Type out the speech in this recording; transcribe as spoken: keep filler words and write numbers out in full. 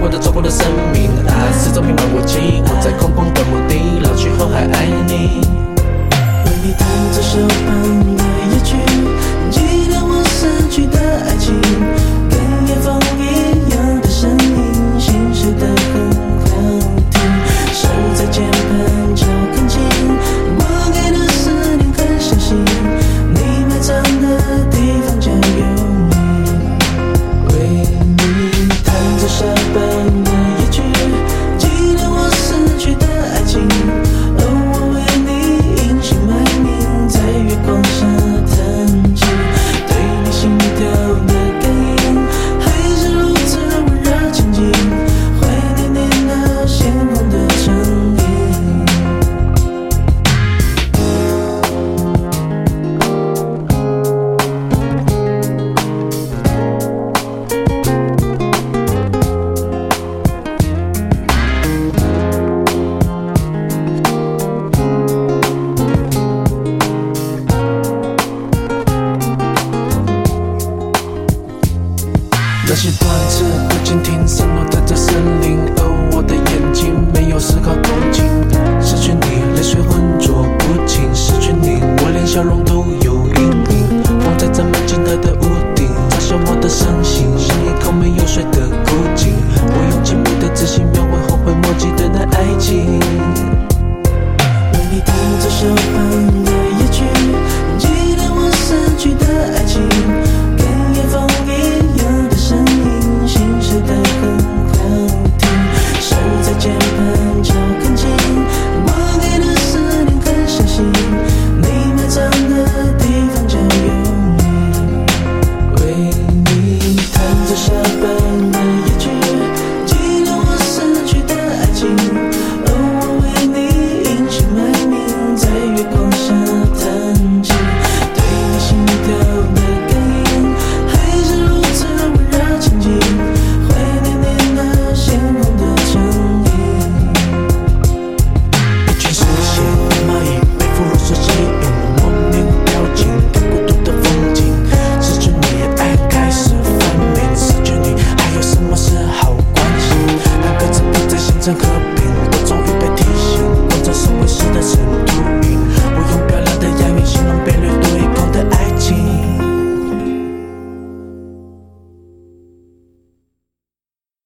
过的走过的生命，爱始终弥漫我记忆，我在空旷的墓地，老去后还爱你。 为你弹奏手旁的夜曲，记得我逝去的爱情，跟夜风一样的声音，心事的很好听，手在键盘敲很轻，我给的思念很相信，你埋葬的地方就有你。为你弹奏手旁的夜曲，记得我逝去的爱情，哦，我为你隐姓埋名，在月光下弹琴，对你心跳的感应，还是如此温热亲近，怀念你那鲜红的唇印。 那些段子不禁听散落在这森林，而我的眼睛没有丝毫动静。失去你，泪水浑浊不清；失去你，我连笑容都有阴影。放在这门金色的屋顶，照射我的伤心，像一口没有水的枯井。我用精密的字形描绘后悔莫及的那爱情。 为你弹奏手旁的夜曲，记得我逝去的爱情，跟夜风一样的声音，心事的很好听，手在键盘敲很轻，我给的思念很相信，你埋葬的地方就有你。为你弹奏手旁的夜曲，记得我逝去的爱情，哦，我为你隐姓埋名，在月光下弹琴，对你心跳的感应，还是如此温热亲近，怀念你那鲜红的唇印。 一群嗜血的蚂蚁被俘虏所吸引，莫名掉进孤独的风景。失去你，爱开始分明；失去你，还有什么是好关心？两个字不再形成和平，我终于被提醒，光着手绘诗的是秃鹰。我用漂亮的押韵形容被掠夺